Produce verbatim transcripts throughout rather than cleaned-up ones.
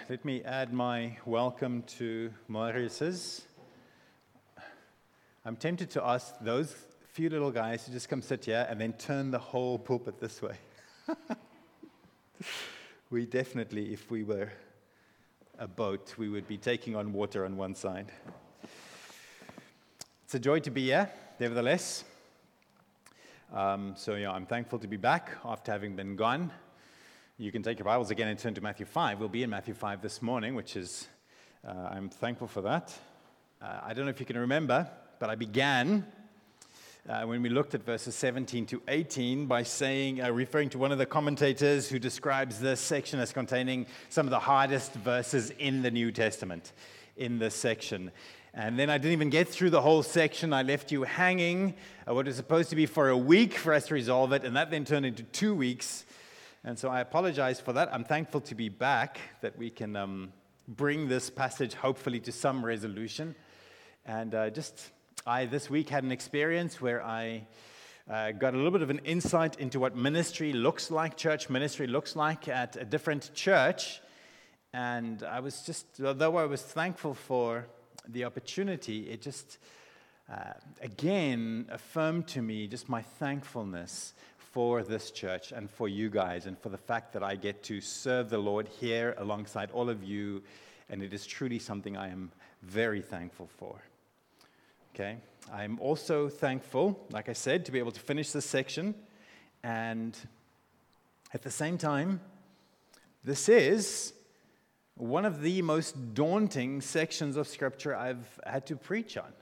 let me add my welcome to Marius's. I'm tempted to ask those few little guys to just come sit here and then turn the whole pulpit this way. We definitely, if we were a boat, we would be taking on water on one side. It's a joy to be here, nevertheless. Um, so, yeah, I'm thankful to be back after having been gone. You can take your Bibles again and turn to Matthew five. We'll be in Matthew five this morning, which is, uh, I'm thankful for that. Uh, I don't know if you can remember, but I began uh, when we looked at verses seventeen to eighteen by saying, uh, referring to one of the commentators who describes this section as containing some of the hardest verses in the New Testament in this section. And then I didn't even get through the whole section. I left you hanging uh, what was supposed to be for a week for us to resolve it, and that then turned into two weeks. And so I apologize for that. I'm thankful to be back, that we can um, bring this passage hopefully to some resolution. And uh, just, I this week had an experience where I uh, got a little bit of an insight into what ministry looks like, church ministry looks like at a different church. And I was just, although I was thankful for the opportunity, it just, uh, again, affirmed to me just my thankfulness for this church and for you guys and for the fact that I get to serve the Lord here alongside all of you, and it is truly something I am very thankful for. Okay, I'm also thankful, like I said, to be able to finish this section, and at the same time, this is one of the most daunting sections of Scripture I've had to preach on.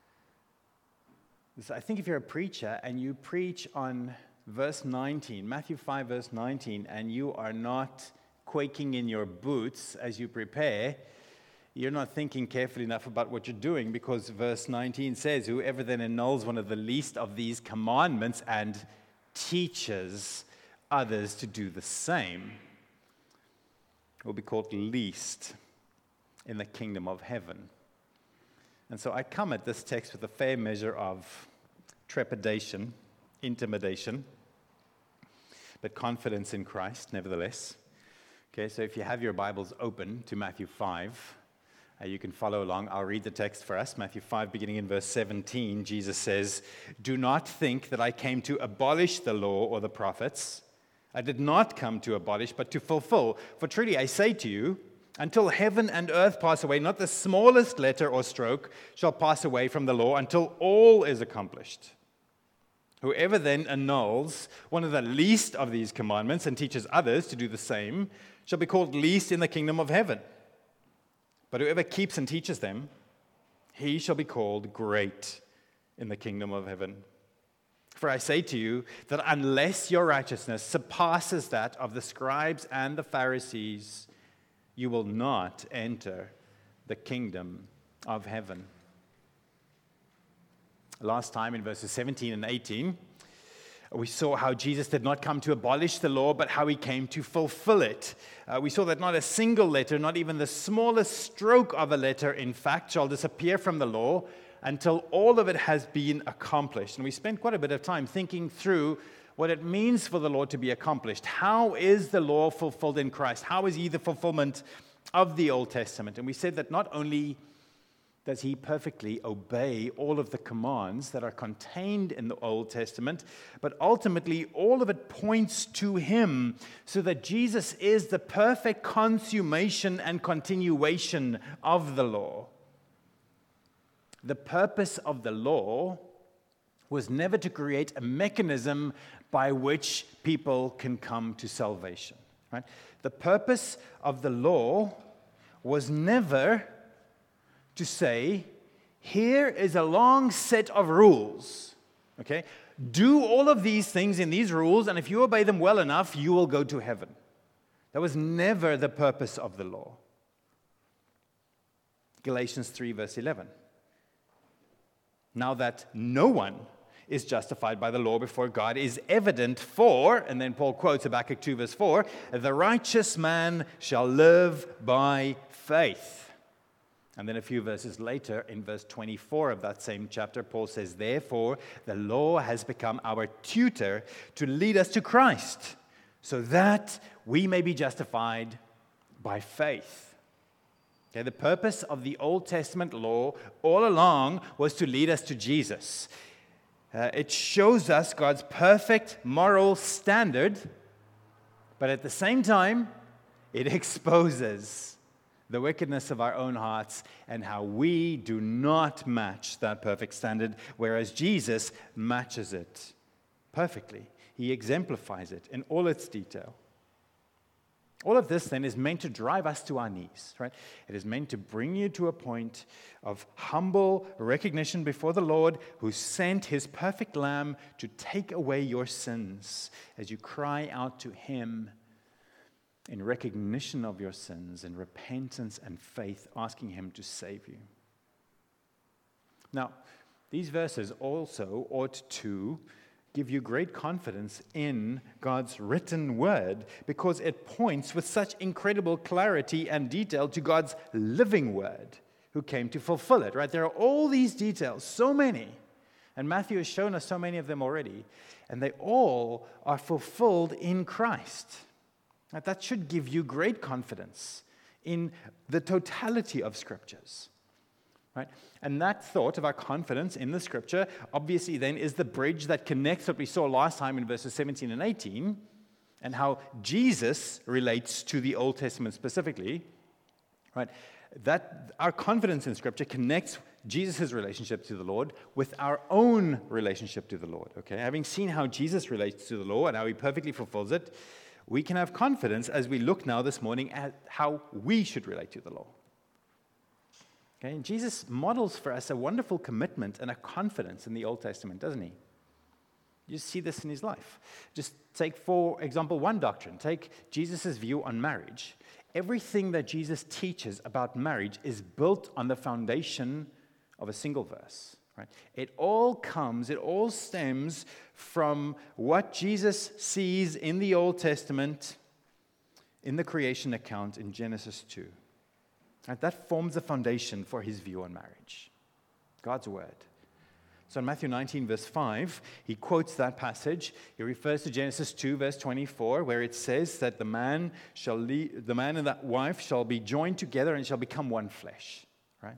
I think if you're a preacher and you preach on verse nineteen, Matthew five, verse nineteen, and you are not quaking in your boots as you prepare, you're not thinking carefully enough about what you're doing, because verse nineteen says, whoever then annuls one of the least of these commandments and teaches others to do the same will be called least in the kingdom of heaven. And so I come at this text with a fair measure of trepidation, intimidation, but confidence in Christ, nevertheless. Okay, so if you have your Bibles open to Matthew five, uh, you can follow along. I'll read the text for us. Matthew five, beginning in verse seventeen, Jesus says, "Do not think that I came to abolish the law or the prophets. I did not come to abolish, but to fulfill. For truly I say to you, until heaven and earth pass away, not the smallest letter or stroke shall pass away from the law until all is accomplished. Whoever then annuls one of the least of these commandments and teaches others to do the same shall be called least in the kingdom of heaven. But whoever keeps and teaches them, he shall be called great in the kingdom of heaven. For I say to you that unless your righteousness surpasses that of the scribes and the Pharisees, you will not enter the kingdom of heaven." Last time in verses seventeen and eighteen, we saw how Jesus did not come to abolish the law, but how he came to fulfill it. Uh, we saw that not a single letter, not even the smallest stroke of a letter, in fact, shall disappear from the law until all of it has been accomplished. And we spent quite a bit of time thinking through what it means for the law to be accomplished. How is the law fulfilled in Christ? How is he the fulfillment of the Old Testament? And we said that not only does he perfectly obey all of the commands that are contained in the Old Testament, but ultimately all of it points to him, so that Jesus is the perfect consummation and continuation of the law. The purpose of the law was never to create a mechanism by which people can come to salvation. Right? The purpose of the law was never to say, here is a long set of rules. Okay? Do all of these things in these rules, and if you obey them well enough, you will go to heaven. That was never the purpose of the law. Galatians three, verse eleven. Now that no one is justified by the law before God is evident, for, and then Paul quotes Habakkuk two, verse four, the righteous man shall live by faith. And then a few verses later, in verse twenty-four of that same chapter, Paul says, therefore, the law has become our tutor to lead us to Christ, so that we may be justified by faith. Okay, the purpose of the Old Testament law all along was to lead us to Jesus. Uh, it shows us God's perfect moral standard, but at the same time, it exposes the wickedness of our own hearts and how we do not match that perfect standard, whereas Jesus matches it perfectly. He exemplifies it in all its detail. All of this, then, is meant to drive us to our knees, right? It is meant to bring you to a point of humble recognition before the Lord, who sent his perfect Lamb to take away your sins, as you cry out to him in recognition of your sins, in repentance and faith, asking him to save you. Now, these verses also ought to give you great confidence in God's written word, because it points with such incredible clarity and detail to God's living word, who came to fulfill it, right? There are all these details, so many, and Matthew has shown us so many of them already, and they all are fulfilled in Christ. Now, that should give you great confidence in the totality of Scriptures. Right? And that thought of our confidence in the Scripture, obviously then, is the bridge that connects what we saw last time in verses seventeen and eighteen, and how Jesus relates to the Old Testament specifically. Right? That our confidence in Scripture connects Jesus' relationship to the Lord with our own relationship to the Lord. Okay? Having seen how Jesus relates to the law and how he perfectly fulfills it, we can have confidence as we look now this morning at how we should relate to the law. Okay, and Jesus models for us a wonderful commitment and a confidence in the Old Testament, doesn't he? You see this in his life. Just take, for example, one doctrine. Take Jesus' view on marriage. Everything that Jesus teaches about marriage is built on the foundation of a single verse. Right? It all comes, it all stems from what Jesus sees in the Old Testament in the creation account in Genesis two. Right, that forms the foundation for his view on marriage, God's word. So in Matthew nineteen, verse five, he quotes that passage. He refers to Genesis two, verse twenty-four, where it says that the man shall leave, the man and that wife shall be joined together and shall become one flesh. Right?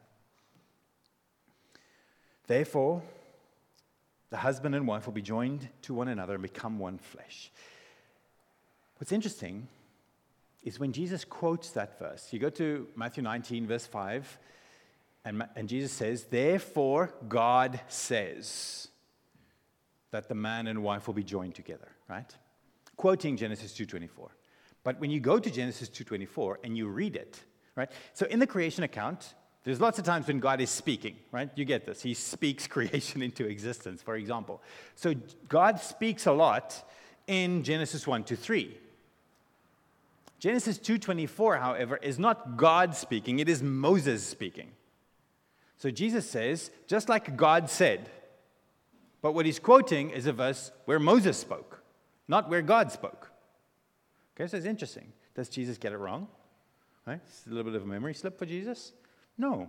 Therefore, the husband and wife will be joined to one another and become one flesh. What's interesting is when Jesus quotes that verse. You go to Matthew nineteen, verse five, and, and Jesus says, therefore God says that the man and wife will be joined together, right? Quoting Genesis two twenty-four. But when you go to Genesis two twenty-four and you read it, right? So in the creation account, there's lots of times when God is speaking, right? You get this. He speaks creation into existence, for example. So God speaks a lot in Genesis one to three. Genesis two twenty-four, however, is not God speaking, it is Moses speaking. So Jesus says, just like God said, but what he's quoting is a verse where Moses spoke, not where God spoke. Okay, so it's interesting. Does Jesus get it wrong? Right? It's a little bit of a memory slip for Jesus? No.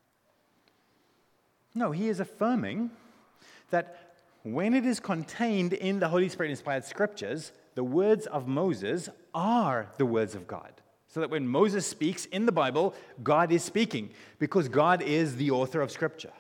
No, he is affirming that when it is contained in the Holy Spirit-inspired Scriptures, the words of Moses are the words of God. So that when Moses speaks in the Bible, God is speaking, because God is the author of Scripture.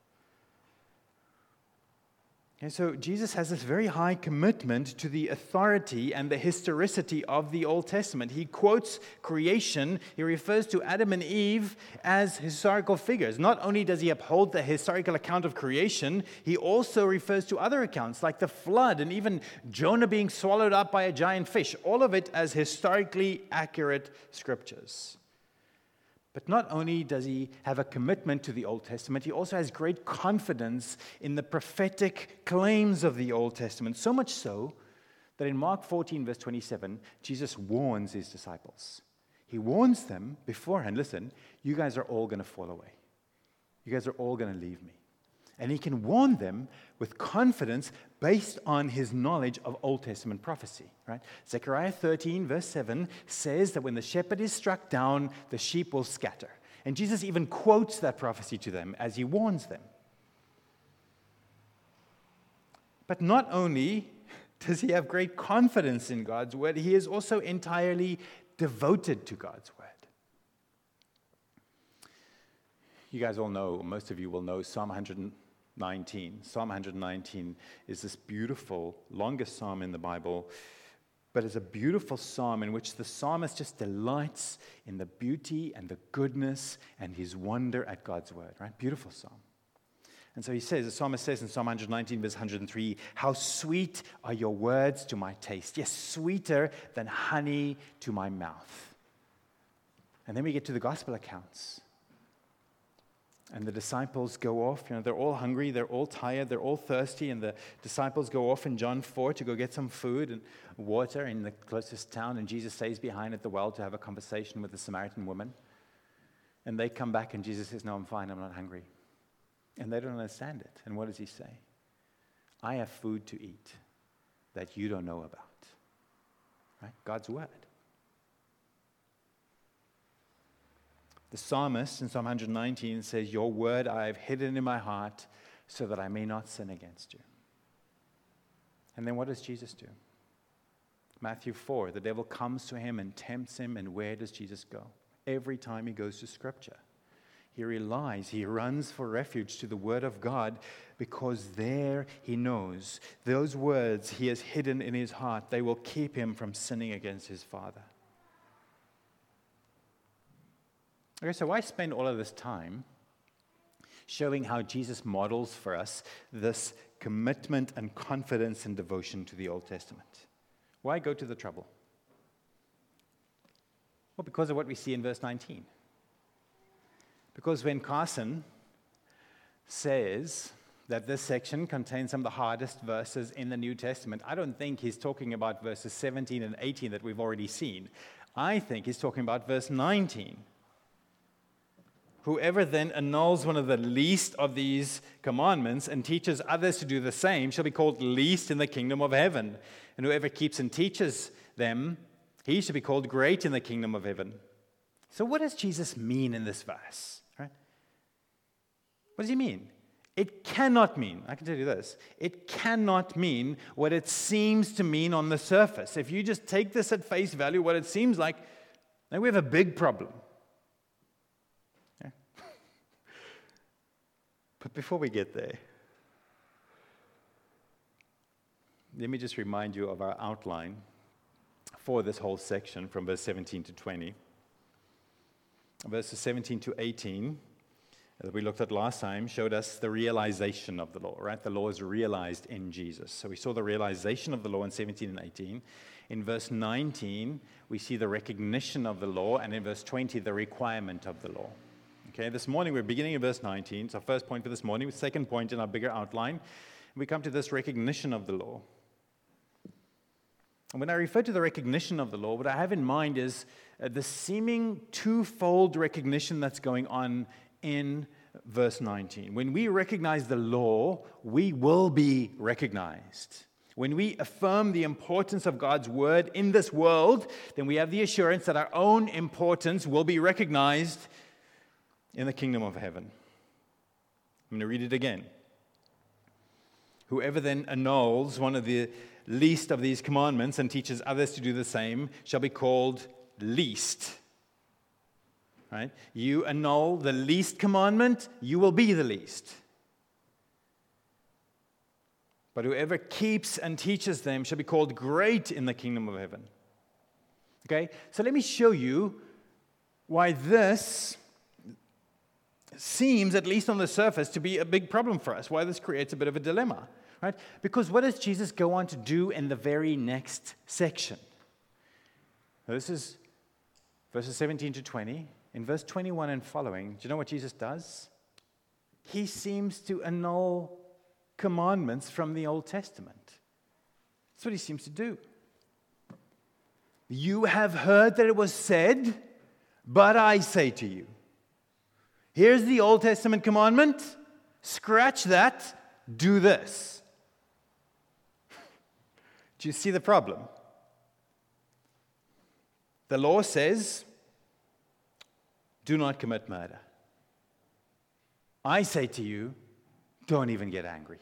And so Jesus has this very high commitment to the authority and the historicity of the Old Testament. He quotes creation. He refers to Adam and Eve as historical figures. Not only does he uphold the historical account of creation, he also refers to other accounts like the flood and even Jonah being swallowed up by a giant fish. All of it as historically accurate scriptures. But not only does he have a commitment to the Old Testament, he also has great confidence in the prophetic claims of the Old Testament, so much so that in Mark fourteen, verse twenty-seven, Jesus warns his disciples. He warns them beforehand, listen, you guys are all going to fall away. You guys are all going to leave me. And he can warn them with confidence based on his knowledge of Old Testament prophecy. Right? Zechariah thirteen, verse seven says that when the shepherd is struck down, the sheep will scatter. And Jesus even quotes that prophecy to them as he warns them. But not only does he have great confidence in God's word, he is also entirely devoted to God's word. You guys all know, or most of you will know, Psalm one nineteen. Psalm one nineteen is this beautiful, longest psalm in the Bible, but it's a beautiful psalm in which the psalmist just delights in the beauty and the goodness and his wonder at God's word, right? Beautiful psalm. And so he says, the psalmist says in Psalm one nineteen, verse one hundred three, how sweet are your words to my taste. Yes, sweeter than honey to my mouth. And then we get to the gospel accounts. And the disciples go off, you know, they're all hungry, they're all tired, they're all thirsty, and the disciples go off in John four to go get some food and water in the closest town, and Jesus stays behind at the well to have a conversation with the Samaritan woman. And they come back, and Jesus says, no, I'm fine, I'm not hungry. And they don't understand it. And what does he say? I have food to eat that you don't know about. Right? God's word. The psalmist in Psalm one nineteen says, your word I have hidden in my heart so that I may not sin against you. And then what does Jesus do? Matthew four, the devil comes to him and tempts him, and where does Jesus go? Every time he goes to Scripture, he relies, he runs for refuge to the Word of God, because there he knows those words he has hidden in his heart, they will keep him from sinning against his Father. Okay, so why spend all of this time showing how Jesus models for us this commitment and confidence and devotion to the Old Testament? Why go to the trouble? Well, because of what we see in verse nineteen. Because when Carson says that this section contains some of the hardest verses in the New Testament, I don't think he's talking about verses seventeen and eighteen that we've already seen. I think he's talking about verse nineteen. Whoever then annuls one of the least of these commandments and teaches others to do the same shall be called least in the kingdom of heaven. And whoever keeps and teaches them, he shall be called great in the kingdom of heaven. So what does Jesus mean in this verse? Right? What does he mean? It cannot mean, I can tell you this, it cannot mean what it seems to mean on the surface. If you just take this at face value, what it seems like, then we have a big problem. But before we get there, let me just remind you of our outline for this whole section from verse seventeen to twenty. Verses seventeen to eighteen, that we looked at last time, showed us the realization of the law, right? The law is realized in Jesus. So we saw the realization of the law in seventeen and eighteen. In verse nineteen, we see the recognition of the law, and in verse twenty, the requirement of the law. Okay, this morning we're beginning in verse nineteen. It's our first point for this morning, the second point in our bigger outline. We come to this recognition of the law. And when I refer to the recognition of the law, what I have in mind is uh, the seeming twofold recognition that's going on in verse nineteen. When we recognize the law, we will be recognized. When we affirm the importance of God's word in this world, then we have the assurance that our own importance will be recognized in the kingdom of heaven. I'm going to read it again. Whoever then annuls one of the least of these commandments and teaches others to do the same shall be called least. Right? You annul the least commandment, you will be the least. But whoever keeps and teaches them shall be called great in the kingdom of heaven. Okay? So let me show you why this seems, at least on the surface, to be a big problem for us, why this creates a bit of a dilemma, right? Because what does Jesus go on to do in the very next section? Now, this is verses seventeen to twenty. In verse twenty-one and following, do you know what Jesus does? He seems to annul commandments from the Old Testament. That's what he seems to do. You have heard that it was said, but I say to you. Here's the Old Testament commandment. Scratch that. Do this. Do you see the problem? The law says, do not commit murder. I say to you, don't even get angry.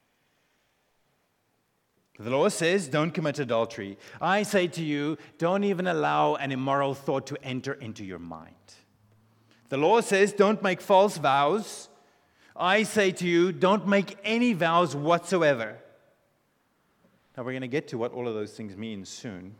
The law says, don't commit adultery. I say to you, don't even allow an immoral thought to enter into your mind. The law says, don't make false vows. I say to you, don't make any vows whatsoever. Now, we're going to get to what all of those things mean soon.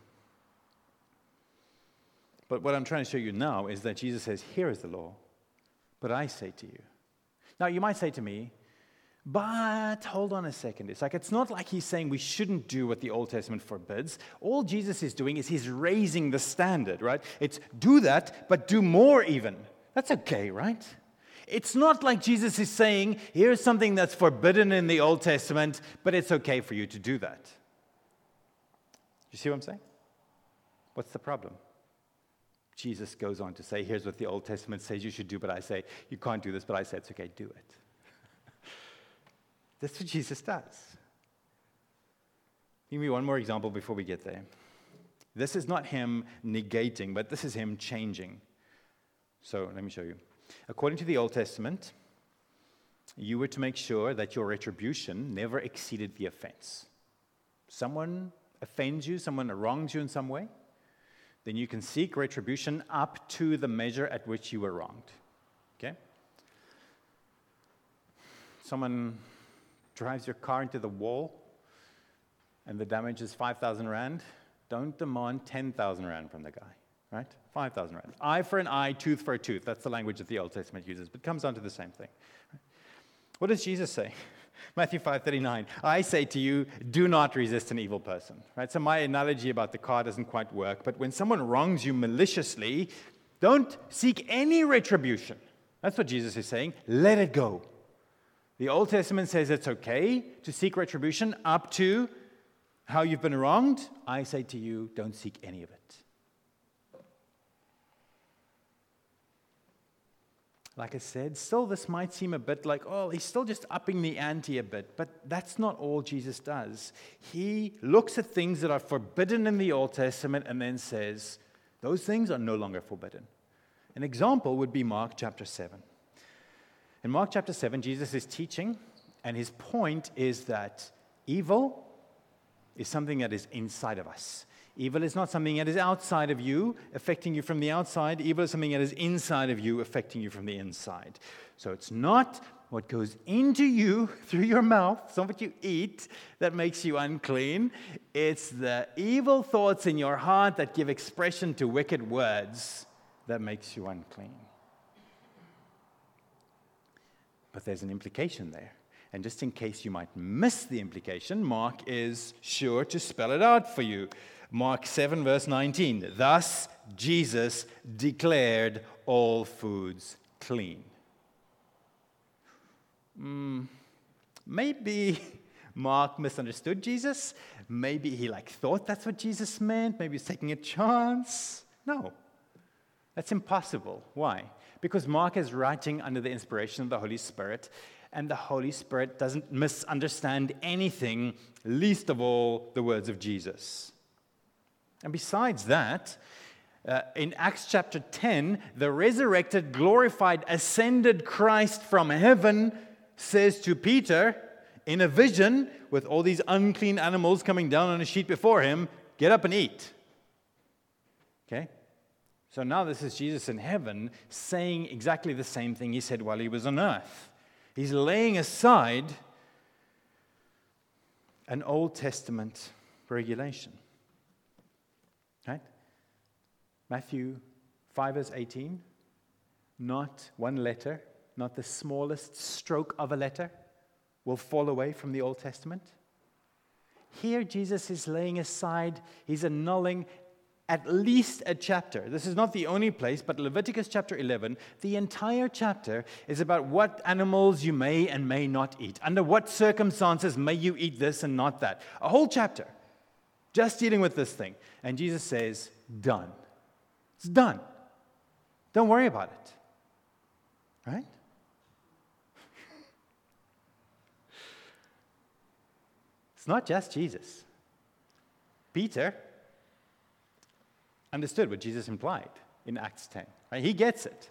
But what I'm trying to show you now is that Jesus says, here is the law, but I say to you. Now, you might say to me, but hold on a second. It's like, it's not like he's saying we shouldn't do what the Old Testament forbids. All Jesus is doing is he's raising the standard, right? It's do that, but do more even. That's okay, right? It's not like Jesus is saying, here's something that's forbidden in the Old Testament, but it's okay for you to do that. You see what I'm saying? What's the problem? Jesus goes on to say, here's what the Old Testament says you should do, but I say, you can't do this, but I say it's okay, do it. That's what Jesus does. Give me one more example before we get there. This is not him negating, but this is him changing. So let me show you. According to the Old Testament, you were to make sure that your retribution never exceeded the offense. Someone offends you, someone wrongs you in some way, then you can seek retribution up to the measure at which you were wronged. Okay? Someone drives your car into the wall and the damage is five thousand rand. Don't demand ten thousand rand from the guy, right? five thousand rand. Eye for an eye, tooth for a tooth. That's the language that the Old Testament uses, but it comes down to the same thing. What does Jesus say? Matthew five thirty-nine, I say to you, do not resist an evil person. Right? So my analogy about the car doesn't quite work, but when someone wrongs you maliciously, don't seek any retribution. That's what Jesus is saying. Let it go. The Old Testament says it's okay to seek retribution up to how you've been wronged. I say to you, don't seek any of it. Like I said, still this might seem a bit like, oh, he's still just upping the ante a bit. But that's not all Jesus does. He looks at things that are forbidden in the Old Testament and then says, those things are no longer forbidden. An example would be Mark chapter seven. In Mark chapter seven, Jesus is teaching, and his point is that evil is something that is inside of us. Evil is not something that is outside of you, affecting you from the outside. Evil is something that is inside of you, affecting you from the inside. So it's not what goes into you through your mouth, it's not what you eat that makes you unclean. It's the evil thoughts in your heart that give expression to wicked words that makes you unclean. But there's an implication there. And just in case you might miss the implication, Mark is sure to spell it out for you. Mark seven, verse nineteen. Thus, Jesus declared all foods clean. Mm, maybe Mark misunderstood Jesus. Maybe he like thought that's what Jesus meant. Maybe he's taking a chance. No, that's impossible. Why? Because Mark is writing under the inspiration of the Holy Spirit, and the Holy Spirit doesn't misunderstand anything, least of all the words of Jesus. And besides that, uh, in Acts chapter ten, the resurrected, glorified, ascended Christ from heaven says to Peter, in a vision, with all these unclean animals coming down on a sheet before him, get up and eat. Okay? So now this is Jesus in heaven saying exactly the same thing he said while he was on earth. He's laying aside an Old Testament regulation. Right? Matthew five verse eighteen, not one letter, not the smallest stroke of a letter will fall away from the Old Testament. Here Jesus is laying aside, he's annulling at least a chapter. This is not the only place, but Leviticus chapter eleven, the entire chapter is about what animals you may and may not eat. Under what circumstances may you eat this and not that. A whole chapter just dealing with this thing. And Jesus says, done. It's done. Don't worry about it. Right? It's not just Jesus. Peter understood what Jesus implied in Acts ten. Right? He gets it.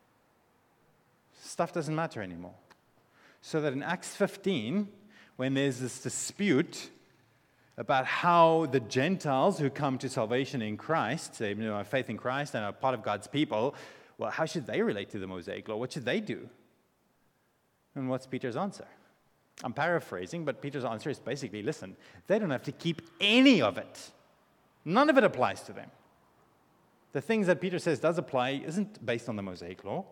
Stuff doesn't matter anymore. So that in Acts fifteen, when there's this dispute about how the Gentiles who come to salvation in Christ, they you know, have faith in Christ and are part of God's people, well, how should they relate to the Mosaic law? What should they do? And what's Peter's answer? I'm paraphrasing, but Peter's answer is basically, listen, they don't have to keep any of it. None of it applies to them. The things that Peter says does apply isn't based on the Mosaic law.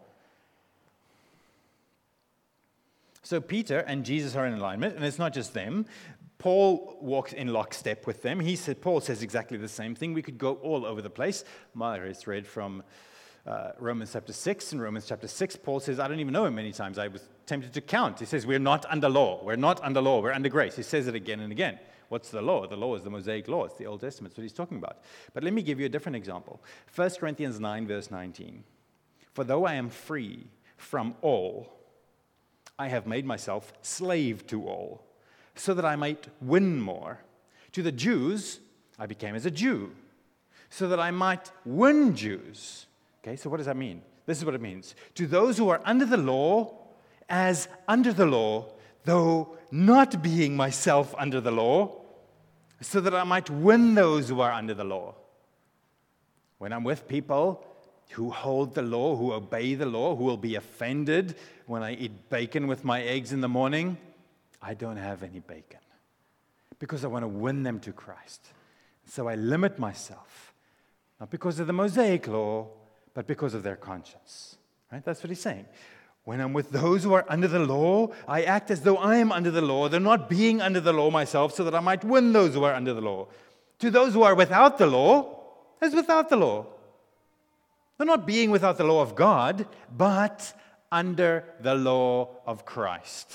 So Peter and Jesus are in alignment, and it's not just them. Paul walks in lockstep with them. He said, Paul says exactly the same thing. We could go all over the place. Marius read from uh, Romans chapter six. In Romans chapter six, Paul says, I don't even know how many times I was tempted to count. He says, we're not under law. We're not under law. We're under grace. He says it again and again. What's the law? The law is the Mosaic law. It's the Old Testament. That's what he's talking about. But let me give you a different example. First Corinthians nine, verse nineteen. For though I am free from all, I have made myself slave to all, so that I might win more. To the Jews, I became as a Jew, so that I might win Jews. Okay, so what does that mean? This is what it means. To those who are under the law, as under the law, though not being myself under the law, so that I might win those who are under the law. When I'm with people who hold the law, who obey the law, who will be offended when I eat bacon with my eggs in the morning, I don't have any bacon because I want to win them to Christ. So I limit myself, not because of the Mosaic law, but because of their conscience. Right? That's what he's saying. When I'm with those who are under the law, I act as though I am under the law, though not being under the law myself, so that I might win those who are under the law. To those who are without the law, as without the law. They're not being without the law of God, but under the law of Christ,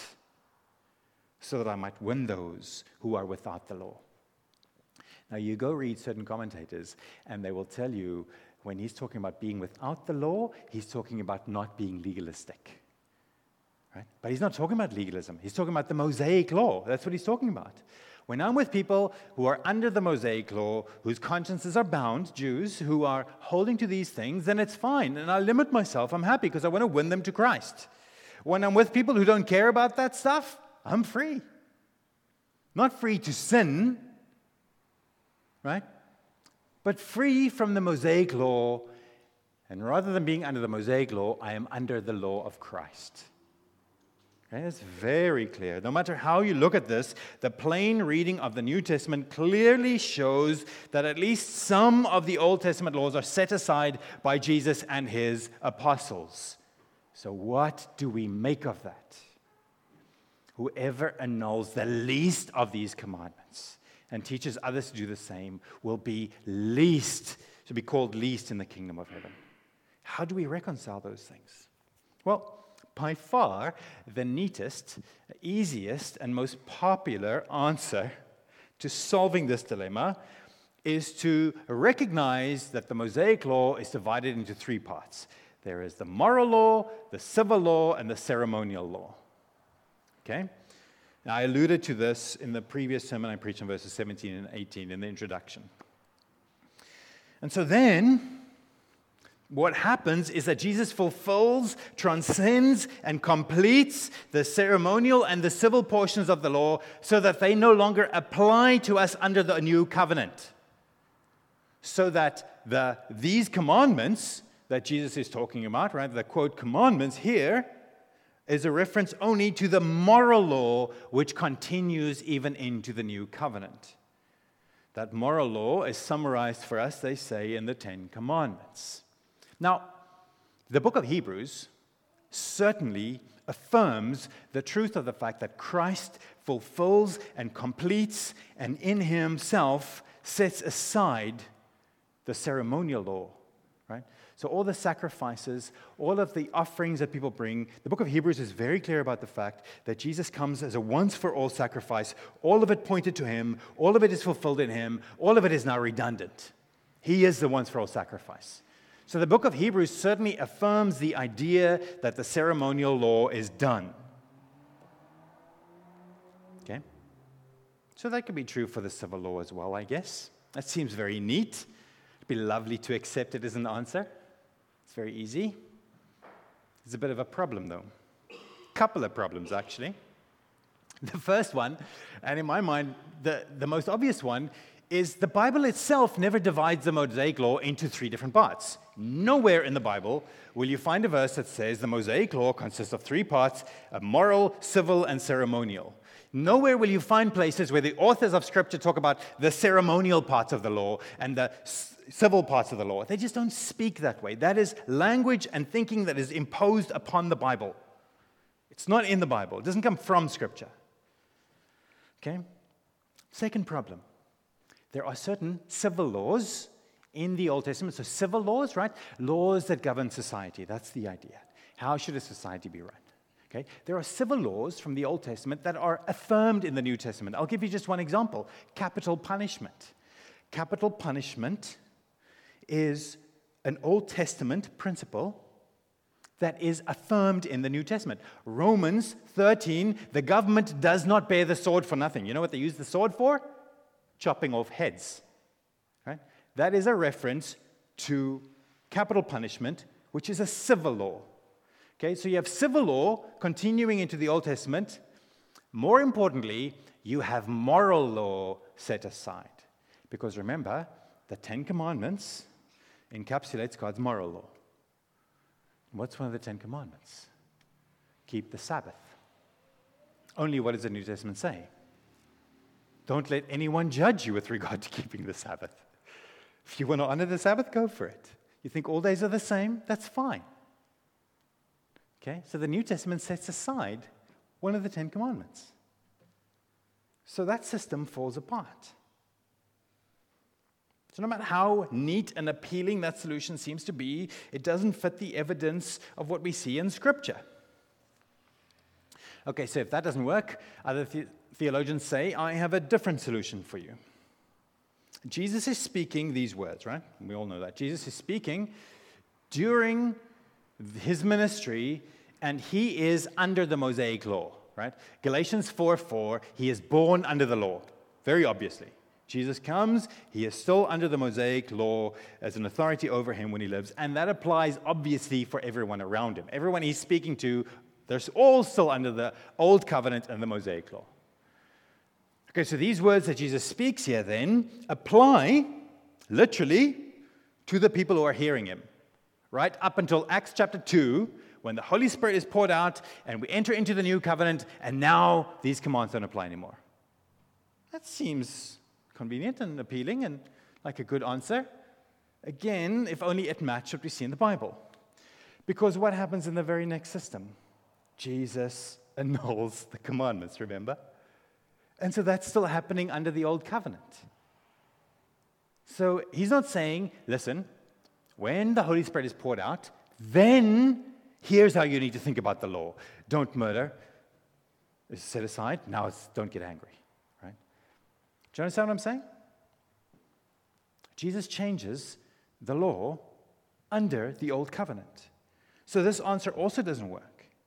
so that I might win those who are without the law. Now, you go read certain commentators, and they will tell you when he's talking about being without the law, he's talking about not being legalistic. Right? But he's not talking about legalism. He's talking about the Mosaic law. That's what he's talking about. When I'm with people who are under the Mosaic law, whose consciences are bound, Jews, who are holding to these things, then it's fine. And I limit myself. I'm happy because I want to win them to Christ. When I'm with people who don't care about that stuff, I'm free. Not free to sin, right? But free from the Mosaic law. And rather than being under the Mosaic law, I am under the law of Christ. Okay, it's very clear. No matter how you look at this, the plain reading of the New Testament clearly shows that at least some of the Old Testament laws are set aside by Jesus and his apostles. So what do we make of that? Whoever annuls the least of these commandments and teaches others to do the same will be least, should be called least in the kingdom of heaven. How do we reconcile those things? Well, by far, the neatest, easiest, and most popular answer to solving this dilemma is to recognize that the Mosaic law is divided into three parts. There is the moral law, the civil law, and the ceremonial law. Okay? Now, I alluded to this in the previous sermon I preached on verses seventeen and eighteen in the introduction. And so then, what happens is that Jesus fulfills, transcends, and completes the ceremonial and the civil portions of the law so that they no longer apply to us under the new covenant. So that the these commandments that Jesus is talking about, right, the quote commandments here, is a reference only to the moral law which continues even into the new covenant. That moral law is summarized for us, they say, in the Ten Commandments. Now, the book of Hebrews certainly affirms the truth of the fact that Christ fulfills and completes and in himself sets aside the ceremonial law, right? So all the sacrifices, all of the offerings that people bring, the book of Hebrews is very clear about the fact that Jesus comes as a once-for-all sacrifice. All of it pointed to him. All of it is fulfilled in him. All of it is now redundant. He is the once-for-all sacrifice. So the book of Hebrews certainly affirms the idea that the ceremonial law is done. Okay? So that could be true for the civil law as well, I guess. That seems very neat. It'd be lovely to accept it as an answer. It's very easy. There's a bit of a problem, though. A couple of problems, actually. The first one, and in my mind, the, the most obvious one, is the Bible itself never divides the Mosaic Law into three different parts. Nowhere in the Bible will you find a verse that says the Mosaic Law consists of three parts, a moral, civil, and ceremonial. Nowhere will you find places where the authors of Scripture talk about the ceremonial parts of the law and the c- civil parts of the law. They just don't speak that way. That is language and thinking that is imposed upon the Bible. It's not in the Bible. It doesn't come from Scripture. Okay? Second problem. There are certain civil laws in the Old Testament. So civil laws, right? Laws that govern society. That's the idea. How should a society be run? Okay? There are civil laws from the Old Testament that are affirmed in the New Testament. I'll give you just one example. Capital punishment. Capital punishment is an Old Testament principle that is affirmed in the New Testament. Romans thirteen, the government does not bear the sword for nothing. You know what they use the sword for? Chopping off heads. Right? That is a reference to capital punishment, which is a civil law. Okay, so you have civil law continuing into the Old Testament. More importantly, you have moral law set aside. Because remember, the Ten Commandments encapsulates God's moral law. What's one of the Ten Commandments? Keep the Sabbath. Only what does the New Testament say? Don't let anyone judge you with regard to keeping the Sabbath. If you want to honor the Sabbath, go for it. You think all days are the same? That's fine. Okay, so the New Testament sets aside one of the Ten Commandments. So that system falls apart. So no matter how neat and appealing that solution seems to be, it doesn't fit the evidence of what we see in Scripture. Okay, so if that doesn't work, other the- theologians say, I have a different solution for you. Jesus is speaking these words, right? We all know that. Jesus is speaking during his ministry, and he is under the Mosaic law, right? Galatians four four, he is born under the law, very obviously. Jesus comes, he is still under the Mosaic law as an authority over him when he lives, and that applies obviously for everyone around him. Everyone he's speaking to, they're all still under the Old Covenant and the Mosaic law. Okay, so these words that Jesus speaks here then apply literally to the people who are hearing him, right? Up until Acts chapter two, when the Holy Spirit is poured out and we enter into the new covenant, and now these commands don't apply anymore. That seems convenient and appealing and like a good answer. Again, if only it matched what we see in the Bible. Because what happens in the very next system? Jesus annuls the commandments, remember? And so that's still happening under the Old Covenant. So he's not saying, listen, when the Holy Spirit is poured out, then here's how you need to think about the law. Don't murder. It's set aside. Now it's don't get angry. Right? Do you understand what I'm saying? Jesus changes the law under the Old Covenant. So this answer also doesn't work.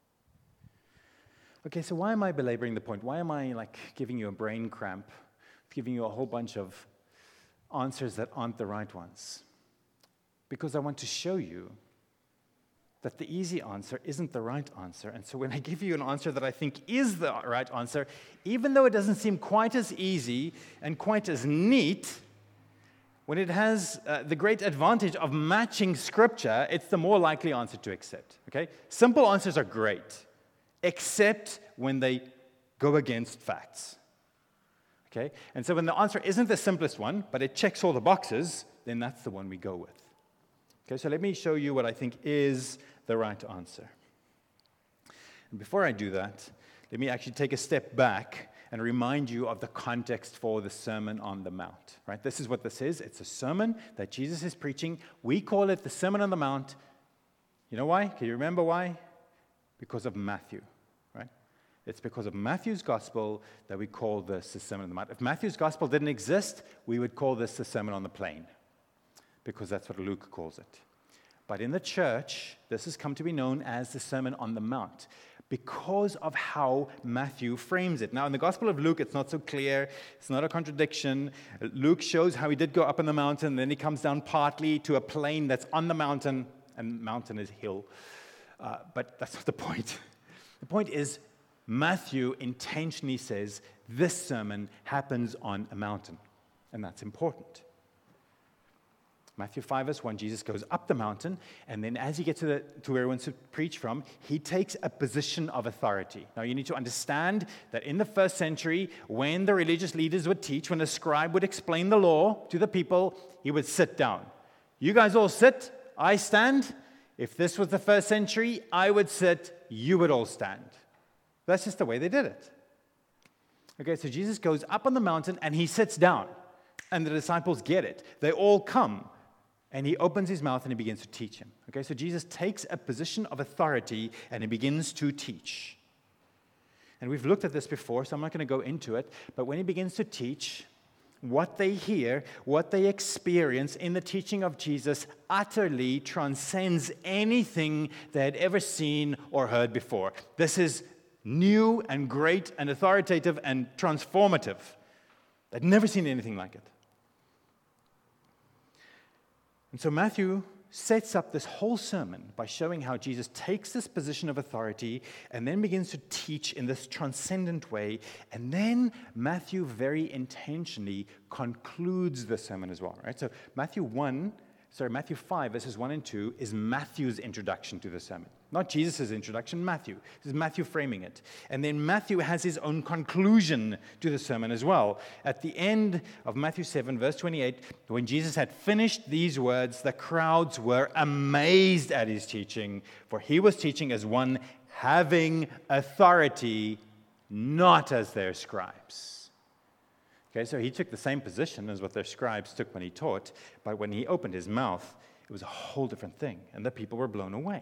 Okay, so why am I belaboring the point? Why am I like giving you a brain cramp, giving you a whole bunch of answers that aren't the right ones? Because I want to show you that the easy answer isn't the right answer. And so when I give you an answer that I think is the right answer, even though it doesn't seem quite as easy and quite as neat, when it has uh, the great advantage of matching Scripture, it's the more likely answer to accept. Okay? Simple answers are great, except when they go against facts. Okay? And so when the answer isn't the simplest one, but it checks all the boxes, then that's the one we go with. Okay, so let me show you what I think is the right answer. And before I do that, let me actually take a step back and remind you of the context for the Sermon on the Mount. Right? This is what this is. It's a sermon that Jesus is preaching. We call it the Sermon on the Mount. You know why? Can you remember why? Because of Matthew. Right? It's because of Matthew's gospel that we call this the Sermon on the Mount. If Matthew's gospel didn't exist, we would call this the Sermon on the Plain, because that's what Luke calls it. But in the church, this has come to be known as the Sermon on the Mount because of how Matthew frames it. Now, in the Gospel of Luke, it's not so clear. It's not a contradiction. Luke shows how he did go up on the mountain, then he comes down partly to a plain that's on the mountain, and mountain is hill. Uh, but that's not the point. The point is, Matthew intentionally says this sermon happens on a mountain. and that's important. Matthew five, verse one, Jesus goes up the mountain, and then as he gets to, the, to where he wants to preach from, he takes a position of authority. Now, you need to understand that in the first century, when the religious leaders would teach, when the scribe would explain the law to the people, he would sit down. You guys all sit, I stand. If this was the first century, I would sit, you would all stand. That's just the way they did it. Okay, so Jesus goes up on the mountain, and he sits down, and the disciples get it. They all come. And he opens his mouth and he begins to teach him. Okay, so Jesus takes a position of authority and he begins to teach. And we've looked at this before, so I'm not going to go into it. But when he begins to teach, what they hear, what they experience in the teaching of Jesus utterly transcends anything they had ever seen or heard before. This is new and great and authoritative and transformative. They'd never seen anything like it. And so Matthew sets up this whole sermon by showing how Jesus takes this position of authority and then begins to teach in this transcendent way. And then Matthew very intentionally concludes the sermon as well, right? So Matthew one, sorry, Matthew five, verses one and two is Matthew's introduction to the sermon. Not Jesus' introduction, Matthew. This is Matthew framing it. And then Matthew has his own conclusion to the sermon as well. At the end of Matthew seven, verse twenty-eight, when Jesus had finished these words, the crowds were amazed at his teaching, for he was teaching as one having authority, not as their scribes. Okay, so he took the same position as what their scribes took when he taught, but when he opened his mouth, it was a whole different thing, and the people were blown away.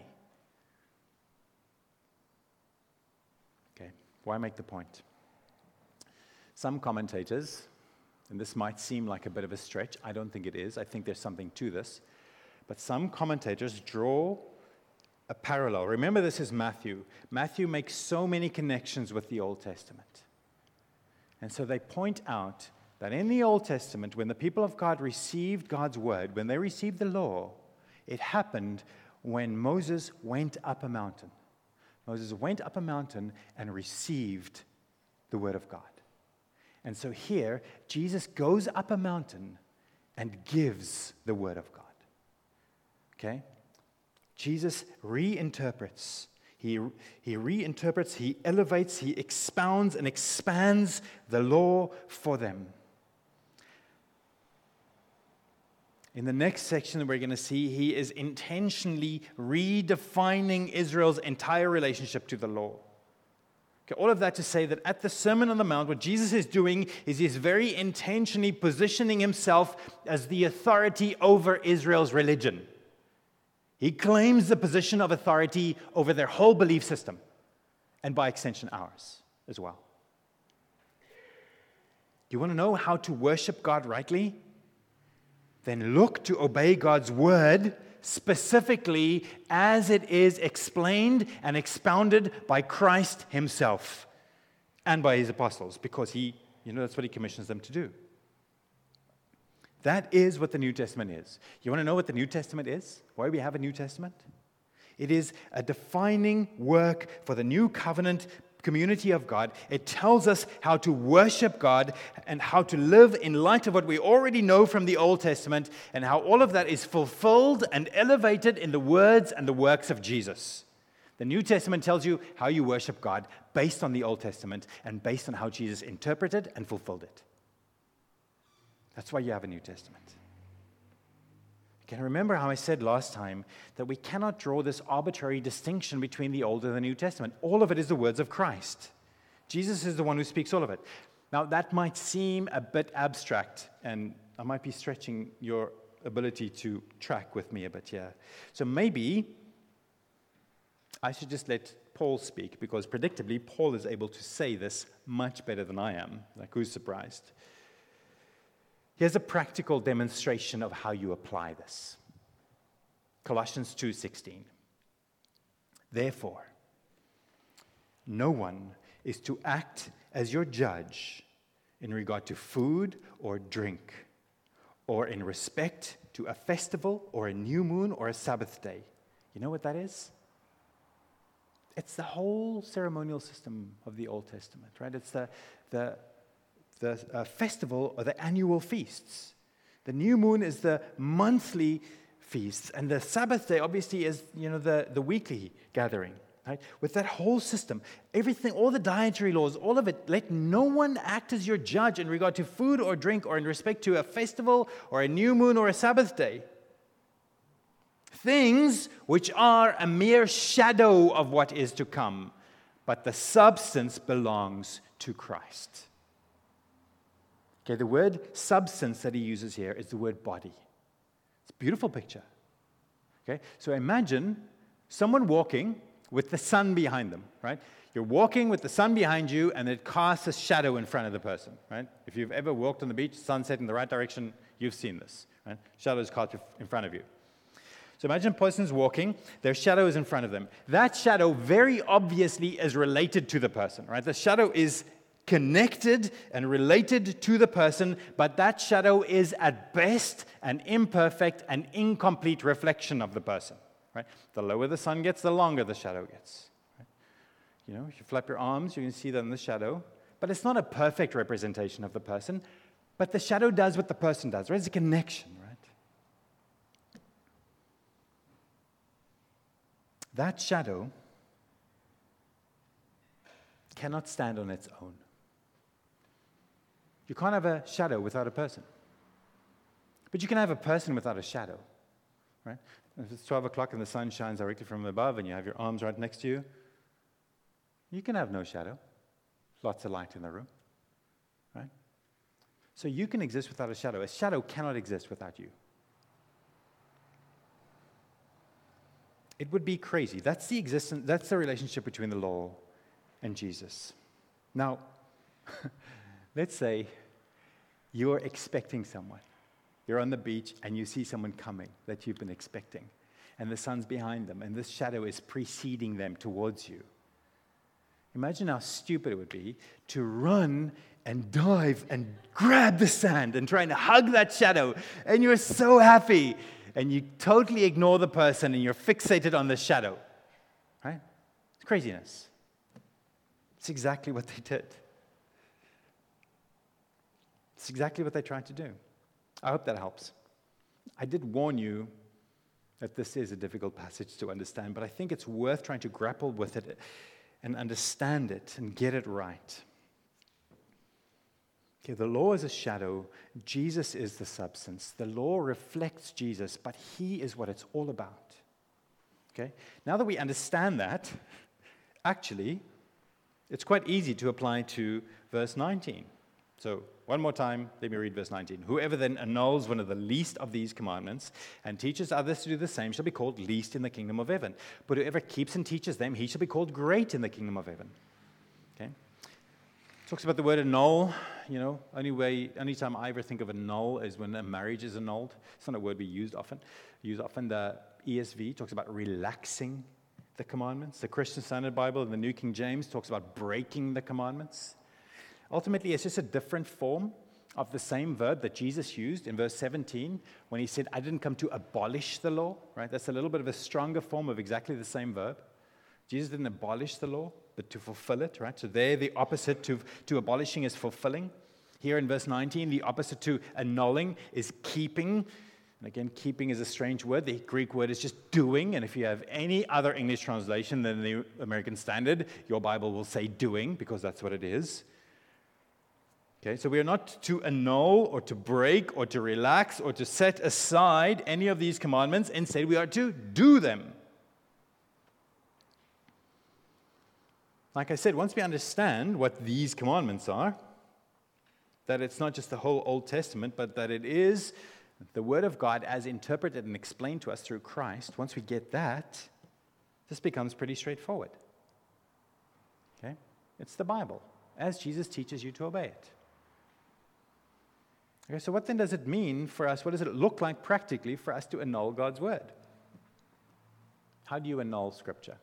Why make the point? Some commentators, and this might seem like a bit of a stretch, I don't think it is, I think there's something to this, but some commentators draw a parallel. Remember, this is Matthew. Matthew makes so many connections with the Old Testament. And so they point out that in the Old Testament, when the people of God received God's word, when they received the law, it happened when Moses went up a mountain. Moses went up a mountain and received the word of God. And so here, Jesus goes up a mountain and gives the word of God. Okay? Jesus reinterprets. He, he reinterprets, he elevates, he expounds and expands the law for them. In the next section that we're going to see, he is intentionally redefining Israel's entire relationship to the law. Okay, all of that to say that at the Sermon on the Mount, what Jesus is doing is he's very intentionally positioning himself as the authority over Israel's religion. He claims the position of authority over their whole belief system, and by extension, ours as well. You want to know how to worship God rightly? Then look to obey God's word specifically as it is explained and expounded by Christ himself and by his apostles, because he, you know, that's what he commissions them to do. That is what the New Testament is. You want to know what the New Testament is? Why we have a New Testament? It is a defining work for the new covenant community of God. It tells us how to worship God and how to live in light of what we already know from the Old Testament, and how all of that is fulfilled and elevated in the words and the works of Jesus. The New Testament tells you how you worship God based on the Old Testament and based on how Jesus interpreted and fulfilled it. That's why you have a New Testament. Can you remember how I said last time that we cannot draw this arbitrary distinction between the Old and the New Testament? All of it is the words of Christ. Jesus is the one who speaks all of it. Now, that might seem a bit abstract, and I might be stretching your ability to track with me a bit here. So maybe I should just let Paul speak, because predictably, Paul is able to say this much better than I am. Like, who's surprised? Here's a practical demonstration of how you apply this. Colossians two sixteen. Therefore, no one is to act as your judge in regard to food or drink, or in respect to a festival or a new moon or a Sabbath day. You know what that is? It's the whole ceremonial system of the Old Testament, right? It's the the the uh, festival or the annual feasts. The new moon is the monthly feasts, and the Sabbath day obviously is, you know, the, the weekly gathering. Right? With that whole system, everything, all the dietary laws, all of it, let no one act as your judge in regard to food or drink or in respect to a festival or a new moon or a Sabbath day. Things which are a mere shadow of what is to come, but the substance belongs to Christ. Okay, the word substance that he uses here is the word body. It's a beautiful picture. Okay, so imagine someone walking with the sun behind them, right? You're walking with the sun behind you, and it casts a shadow in front of the person, right? If you've ever walked on the beach, sunset in the right direction, you've seen this, right? Shadows cast in front of you. So imagine a person's walking, their shadow is in front of them. That shadow very obviously is related to the person, right? The shadow is connected and related to the person, but that shadow is at best an imperfect and incomplete reflection of the person. Right? The lower the sun gets, the longer the shadow gets. Right? You know, if you flap your arms, you can see that in the shadow. But it's not a perfect representation of the person. But the shadow does what the person does. Right? It's a connection, right? That shadow cannot stand on its own. You can't have a shadow without a person. But you can have a person without a shadow. Right? If it's twelve o'clock and the sun shines directly from above and you have your arms right next to you, you can have no shadow. Lots of light in the room. Right? So you can exist without a shadow. A shadow cannot exist without you. It would be crazy. That's the existence, that's the relationship between the law and Jesus. Now, let's say you're expecting someone. You're on the beach and you see someone coming that you've been expecting. And the sun's behind them and this shadow is preceding them towards you. Imagine how stupid it would be to run and dive and grab the sand and try and hug that shadow. And you're so happy. And you totally ignore the person and you're fixated on the shadow. Right? It's craziness. It's exactly what they did. It's exactly what they tried to do. I hope that helps. I did warn you that this is a difficult passage to understand, but I think it's worth trying to grapple with it and understand it and get it right. Okay, the law is a shadow. Jesus is the substance. The law reflects Jesus, but he is what it's all about. Okay? Now that we understand that, actually, it's quite easy to apply to verse nineteen. So, one more time, let me read verse nineteen. Whoever then annuls one of the least of these commandments and teaches others to do the same shall be called least in the kingdom of heaven. But whoever keeps and teaches them, he shall be called great in the kingdom of heaven. Okay? Talks about the word annul. You know, only way, only time I ever think of annul is when a marriage is annulled. It's not a word we use often. Use often. The E S V talks about relaxing the commandments. The Christian Standard Bible and the New King James talks about breaking the commandments. Ultimately, it's just a different form of the same verb that Jesus used in verse seventeen when he said, I didn't come to abolish the law, right? That's a little bit of a stronger form of exactly the same verb. Jesus didn't abolish the law, but to fulfill it, right? So there, the opposite to, to abolishing is fulfilling. Here in verse nineteen, the opposite to annulling is keeping. And again, keeping is a strange word. The Greek word is just doing. And if you have any other English translation than the American Standard, your Bible will say doing, because that's what it is. Okay, so we are not to annul or to break or to relax or to set aside any of these commandments. Instead, we are to do them. Like I said, once we understand what these commandments are, that it's not just the whole Old Testament, but that it is the Word of God as interpreted and explained to us through Christ, once we get that, this becomes pretty straightforward. Okay? It's the Bible, as Jesus teaches you to obey it. Okay, so what then does it mean for us? What does it look like practically for us to annul God's Word? How do you annul Scripture?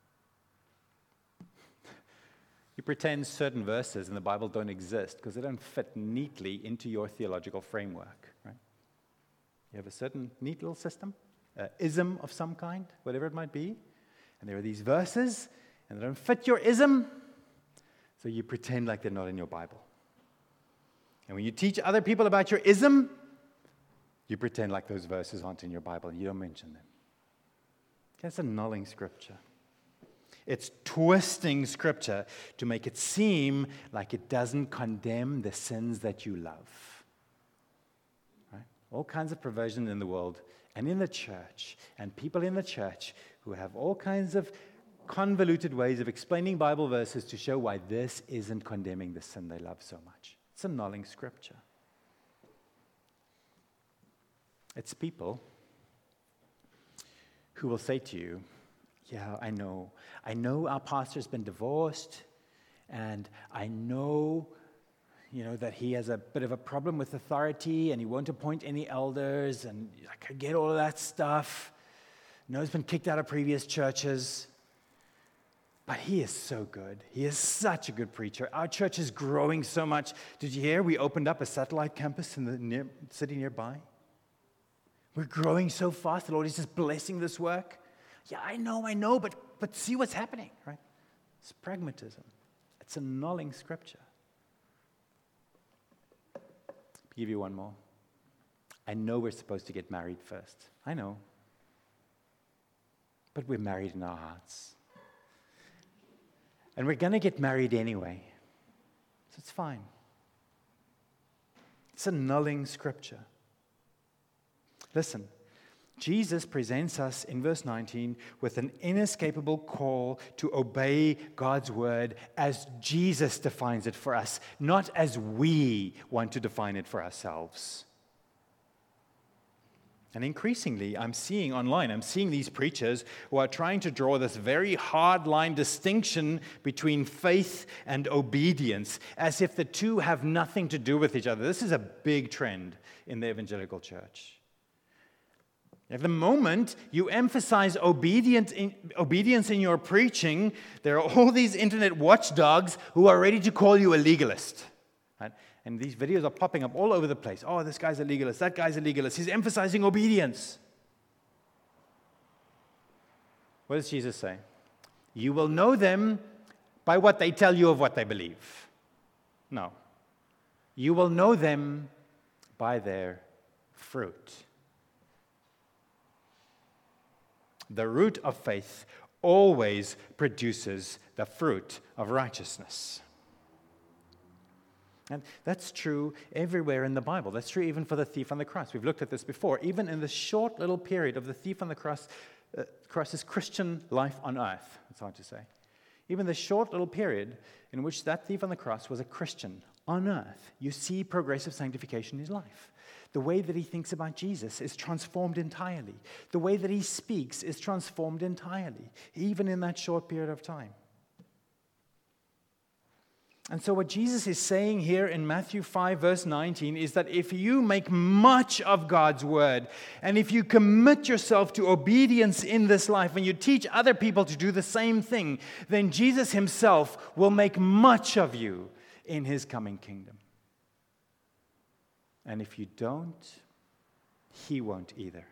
You pretend certain verses in the Bible don't exist because they don't fit neatly into your theological framework, right? You have a certain neat little system, an ism of some kind, whatever it might be, and there are these verses, and they don't fit your ism, so you pretend like they're not in your Bible. And when you teach other people about your ism, you pretend like those verses aren't in your Bible and you don't mention them. That's annulling Scripture. It's twisting Scripture to make it seem like it doesn't condemn the sins that you love. Right? All kinds of perversion in the world and in the church, and people in the church who have all kinds of convoluted ways of explaining Bible verses to show why this isn't condemning the sin they love so much. It's annulling Scripture. It's people who will say to you, yeah, I know. I know our pastor's been divorced, and I know, you know, that he has a bit of a problem with authority, and he won't appoint any elders, and I could get all of that stuff. I know he's been kicked out of previous churches, but he is so good. He is such a good preacher. Our church is growing so much. Did you hear? We opened up a satellite campus in the near, city nearby. We're growing so fast. The Lord is just blessing this work. Yeah, I know, I know, but, but see what's happening, right? It's pragmatism. It's annulling Scripture. I'll give you one more. I know we're supposed to get married first. I know. But we're married in our hearts. And we're going to get married anyway. So it's fine. It's annulling Scripture. Listen, Jesus presents us in verse nineteen with an inescapable call to obey God's word as Jesus defines it for us, not as we want to define it for ourselves. And increasingly, I'm seeing online, I'm seeing these preachers who are trying to draw this very hard line distinction between faith and obedience, as if the two have nothing to do with each other. This is a big trend in the evangelical church. At the moment you emphasize obedient in, obedience in your preaching, there are all these internet watchdogs who are ready to call you a legalist. Right? And these videos are popping up all over the place. Oh, this guy's a legalist, that guy's a legalist. He's emphasizing obedience. What does Jesus say? You will know them by what they tell you of what they believe. No. You will know them by their fruit. The root of faith always produces the fruit of righteousness. And that's true everywhere in the Bible. That's true even for the thief on the cross. We've looked at this before. Even in the short little period of the thief on the cross, uh, cross's Christian life on earth, it's hard to say. Even the short little period in which that thief on the cross was a Christian on earth, you see progressive sanctification in his life. The way that he thinks about Jesus is transformed entirely. The way that he speaks is transformed entirely, even in that short period of time. And so what Jesus is saying here in Matthew five, verse nineteen, is that if you make much of God's word, and if you commit yourself to obedience in this life, and you teach other people to do the same thing, then Jesus himself will make much of you in his coming kingdom. And if you don't, he won't either.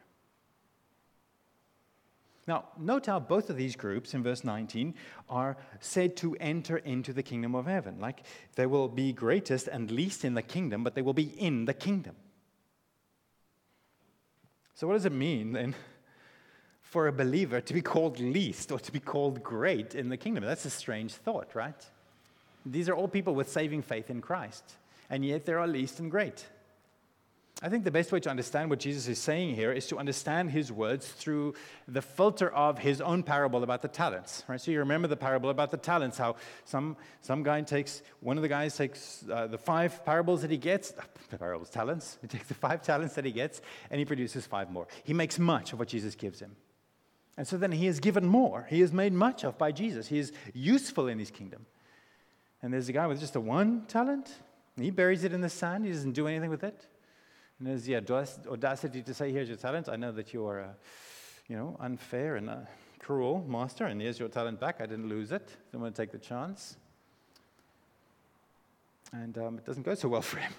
Now, note how both of these groups in verse nineteen are said to enter into the kingdom of heaven. Like they will be greatest and least in the kingdom, but they will be in the kingdom. So what does it mean then for a believer to be called least or to be called great in the kingdom? That's a strange thought, right? These are all people with saving faith in Christ, and yet there are least and great. I think the best way to understand what Jesus is saying here is to understand his words through the filter of his own parable about the talents. Right? So you remember the parable about the talents, how some some guy takes, one of the guys takes uh, the five parables that he gets, the parables, talents, he takes the five talents that he gets, and he produces five more. He makes much of what Jesus gives him. And so then he is given more. He is made much of by Jesus. He is useful in his kingdom. And there's a guy with just a one talent, and he buries it in the sand. He doesn't do anything with it. And there's the audacity to say, here's your talent. I know that you are, uh, you know, unfair and uh, cruel master, and here's your talent back. I didn't lose it. Don't want to take the chance. And um, it doesn't go so well for him.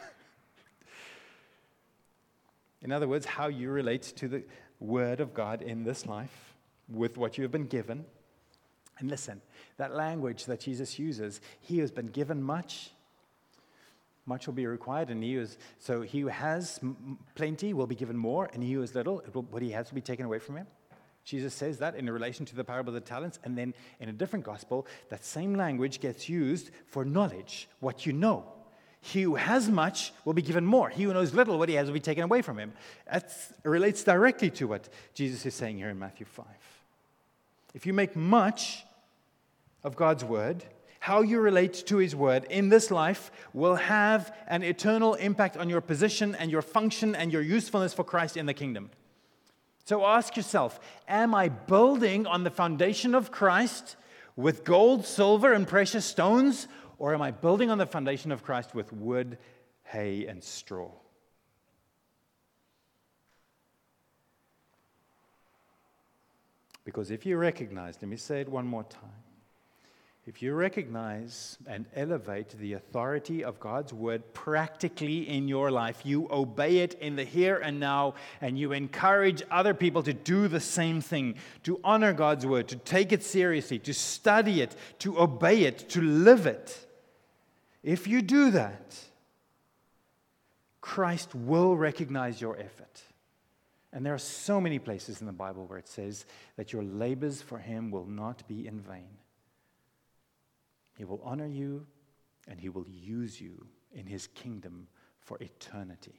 In other words, how you relate to the word of God in this life with what you have been given. And listen, that language that Jesus uses, he has been given much. much will be required, and he who is, so he who has m- plenty will be given more, and he who has little, it will, what he has will be taken away from him. Jesus says that in relation to the parable of the talents, and then in a different gospel, that same language gets used for knowledge, what you know. He who has much will be given more. He who knows little, what he has will be taken away from him. That relates directly to what Jesus is saying here in Matthew five. If you make much of God's word, how you relate to his word in this life will have an eternal impact on your position and your function and your usefulness for Christ in the kingdom. So ask yourself, am I building on the foundation of Christ with gold, silver, and precious stones, or am I building on the foundation of Christ with wood, hay, and straw? Because if you recognize, let me say it one more time, if you recognize and elevate the authority of God's word practically in your life, you obey it in the here and now, and you encourage other people to do the same thing, to honor God's word, to take it seriously, to study it, to obey it, to live it. If you do that, Christ will recognize your effort. And there are so many places in the Bible where it says that your labors for him will not be in vain. He will honor you, and he will use you in his kingdom for eternity.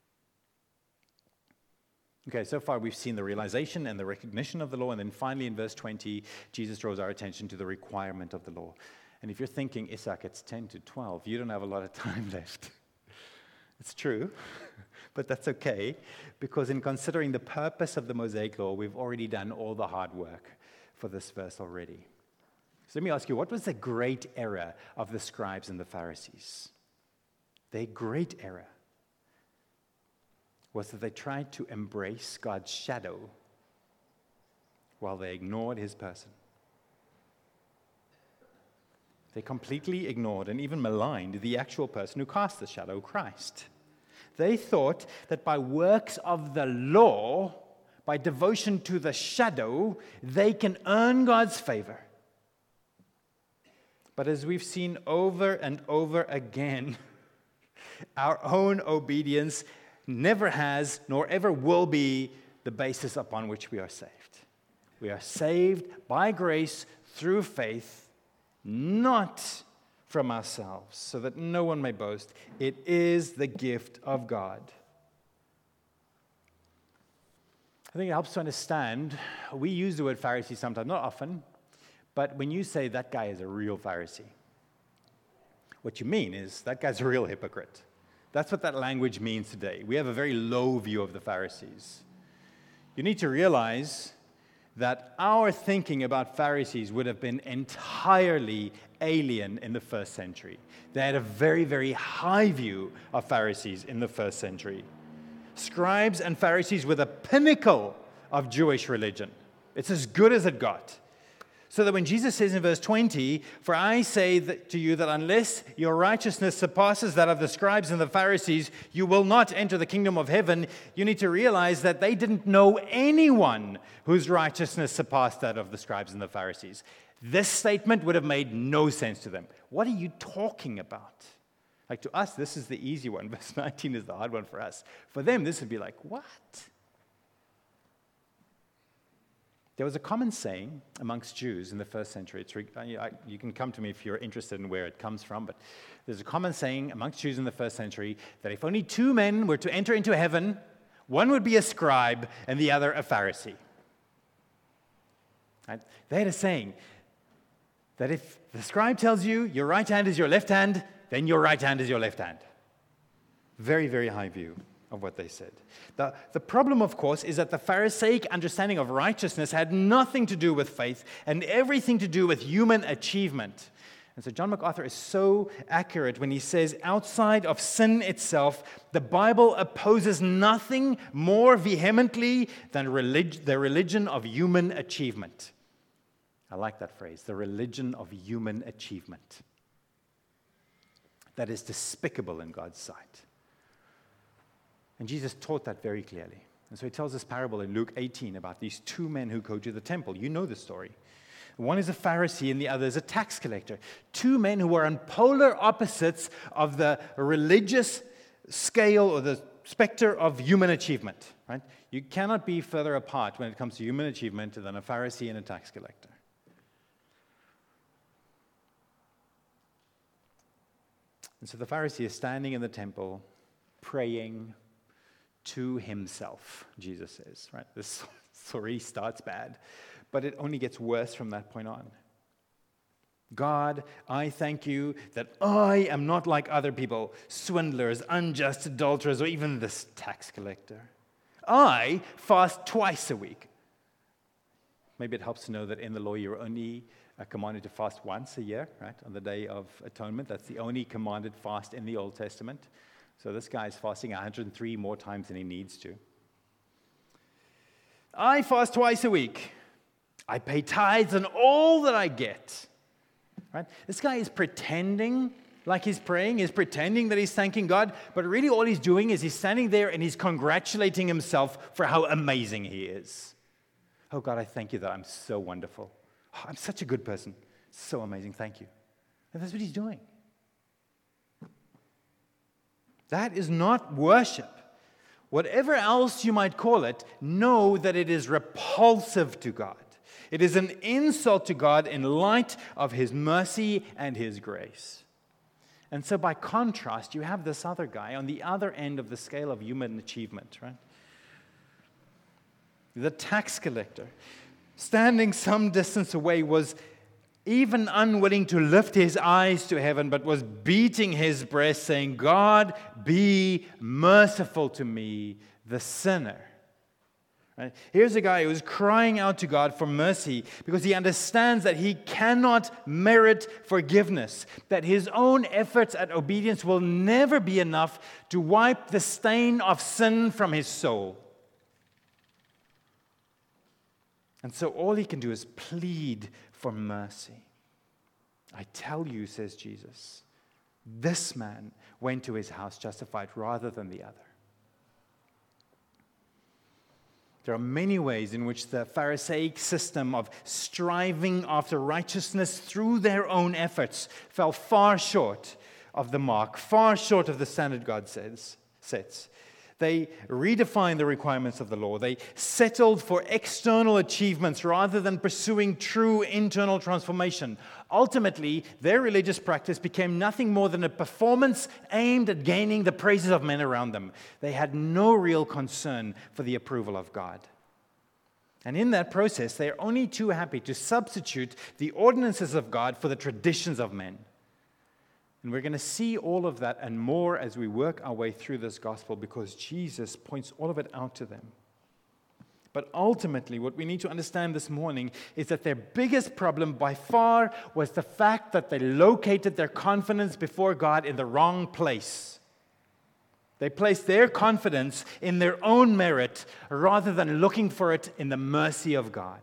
Okay, so far we've seen the realization and the recognition of the law, and then finally in verse twenty, Jesus draws our attention to the requirement of the law. And if you're thinking, Isaac, it's ten to twelve, you don't have a lot of time left. It's true, but that's okay, because in considering the purpose of the Mosaic law, we've already done all the hard work for this verse already. So let me ask you, what was the great error of the scribes and the Pharisees? Their great error was that they tried to embrace God's shadow while they ignored his person. They completely ignored and even maligned the actual person who cast the shadow, Christ. They thought that by works of the law, by devotion to the shadow, they can earn God's favor. But as we've seen over and over again, our own obedience never has nor ever will be the basis upon which we are saved. We are saved by grace through faith, not from ourselves, so that no one may boast. It is the gift of God. I think it helps to understand. We use the word Pharisee sometimes, not often, but when you say that guy is a real Pharisee, what you mean is that guy's a real hypocrite. That's what that language means today. We have a very low view of the Pharisees. You need to realize that our thinking about Pharisees would have been entirely alien in the first century. They had a very, very high view of Pharisees in the first century. Scribes and Pharisees were the pinnacle of Jewish religion. It's as good as it got. So that when Jesus says in verse twenty, "For I say that to you that unless your righteousness surpasses that of the scribes and the Pharisees, you will not enter the kingdom of heaven," you need to realize that they didn't know anyone whose righteousness surpassed that of the scribes and the Pharisees. This statement would have made no sense to them. What are you talking about? Like, to us, this is the easy one. Verse nineteen is the hard one for us. For them, this would be like, what? There was a common saying amongst Jews in the first century. It's, you can come to me if you're interested in where it comes from, but there's a common saying amongst Jews in the first century that if only two men were to enter into heaven, one would be a scribe and the other a Pharisee. Right? They had a saying that if the scribe tells you your right hand is your left hand, then your right hand is your left hand. Very, very high view of what they said. The, the problem, of course, is that the Pharisaic understanding of righteousness had nothing to do with faith and everything to do with human achievement. And so John MacArthur is so accurate when he says, outside of sin itself, the Bible opposes nothing more vehemently than relig- the religion of human achievement. I like that phrase, the religion of human achievement. That is despicable in God's sight. And Jesus taught that very clearly. And so he tells this parable in Luke eighteen about these two men who go to the temple. You know the story. One is a Pharisee and the other is a tax collector. Two men who are on polar opposites of the religious scale or the specter of human achievement. Right? You cannot be further apart when it comes to human achievement than a Pharisee and a tax collector. And so the Pharisee is standing in the temple praying to himself, Jesus says. Right? This story starts bad, but it only gets worse from that point on. God, I thank you that I am not like other people, swindlers, unjust adulterers, or even this tax collector. I fast twice a week. Maybe it helps to know that in the law you're only uh, commanded to fast once a year, right? On the Day of Atonement. That's the only commanded fast in the Old Testament. So this guy is fasting one hundred three more times than he needs to. I fast twice a week. I pay tithes on all that I get. Right? This guy is pretending like he's praying, he's pretending that he's thanking God, but really all he's doing is he's standing there and he's congratulating himself for how amazing he is. Oh God, I thank you that I'm so wonderful. Oh, I'm such a good person. So amazing, thank you. And that's what he's doing. That is not worship. Whatever else you might call it, know that it is repulsive to God. It is an insult to God in light of His mercy and His grace. And so by contrast, you have this other guy on the other end of the scale of human achievement, right? The tax collector, standing some distance away, was even unwilling to lift his eyes to heaven, but was beating his breast, saying, God, be merciful to me, the sinner. Right? Here's a guy who's crying out to God for mercy because he understands that he cannot merit forgiveness, that his own efforts at obedience will never be enough to wipe the stain of sin from his soul. And so all he can do is plead for mercy. I tell you, says Jesus, this man went to his house justified rather than the other. There are many ways in which the Pharisaic system of striving after righteousness through their own efforts fell far short of the mark, far short of the standard God says, sets. They redefined the requirements of the law. They settled for external achievements rather than pursuing true internal transformation. Ultimately, their religious practice became nothing more than a performance aimed at gaining the praises of men around them. They had no real concern for the approval of God. And in that process, they are only too happy to substitute the ordinances of God for the traditions of men. And we're going to see all of that and more as we work our way through this gospel because Jesus points all of it out to them. But ultimately, what we need to understand this morning is that their biggest problem by far was the fact that they located their confidence before God in the wrong place. They placed their confidence in their own merit rather than looking for it in the mercy of God.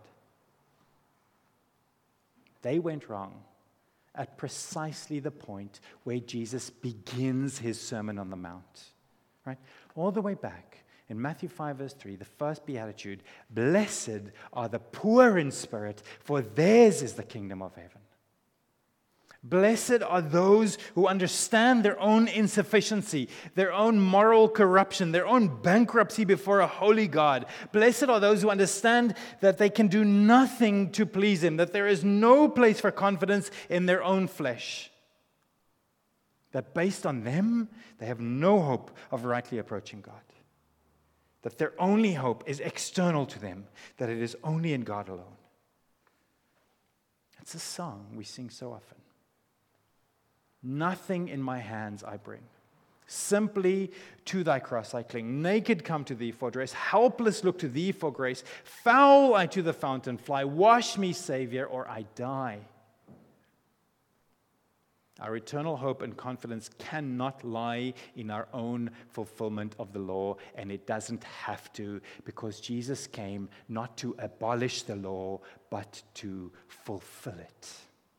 They went wrong at precisely the point where Jesus begins his Sermon on the Mount. Right? All the way back in Matthew five, verse three, the first beatitude, blessed are the poor in spirit, for theirs is the kingdom of heaven. Blessed are those who understand their own insufficiency, their own moral corruption, their own bankruptcy before a holy God. Blessed are those who understand that they can do nothing to please Him, that there is no place for confidence in their own flesh. That based on them, they have no hope of rightly approaching God. That their only hope is external to them, that it is only in God alone. It's a song we sing so often. Nothing in my hands I bring. Simply to thy cross I cling. Naked come to thee for dress. Helpless look to thee for grace. Foul I to the fountain fly. Wash me, Savior, or I die. Our eternal hope and confidence cannot lie in our own fulfillment of the law, and it doesn't have to, because Jesus came not to abolish the law, but to fulfill it.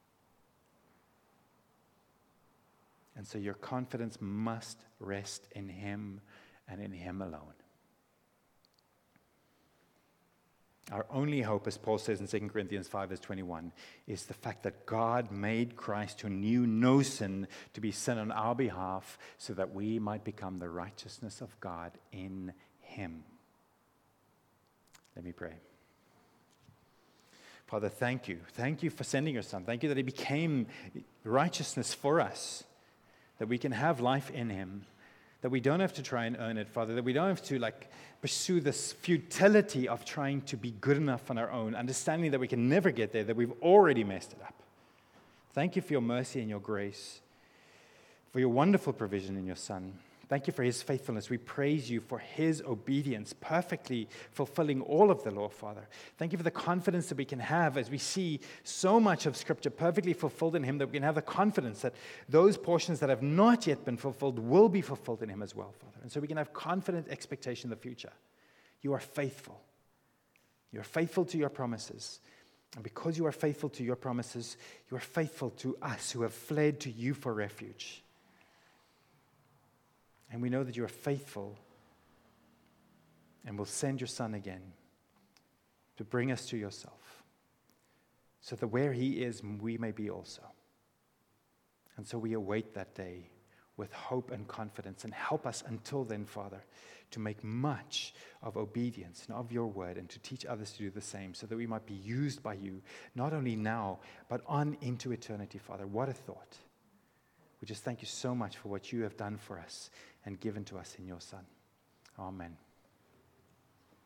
And so your confidence must rest in Him and in Him alone. Our only hope, as Paul says in Second Corinthians five, verse twenty-one, is the fact that God made Christ, who knew no sin, to be sin on our behalf, so that we might become the righteousness of God in him. Let me pray. Father, thank you. Thank you for sending your Son. Thank you that he became righteousness for us, that we can have life in him, that we don't have to try and earn it, Father, that we don't have to like pursue this futility of trying to be good enough on our own, understanding that we can never get there, that we've already messed it up. Thank you for your mercy and your grace, for your wonderful provision in your Son. Thank you for his faithfulness. We praise you for his obedience, perfectly fulfilling all of the law, Father. Thank you for the confidence that we can have as we see so much of Scripture perfectly fulfilled in him, that we can have the confidence that those portions that have not yet been fulfilled will be fulfilled in him as well, Father. And so we can have confident expectation of the future. You are faithful. You are faithful to your promises. And because you are faithful to your promises, you are faithful to us who have fled to you for refuge. And we know that you are faithful and will send your Son again to bring us to yourself, so that where he is, we may be also. And so we await that day with hope and confidence, and help us until then, Father, to make much of obedience and of your word, and to teach others to do the same, so that we might be used by you, not only now, but on into eternity, Father. What a thought. We just thank you so much for what you have done for us and given to us in your Son. Amen.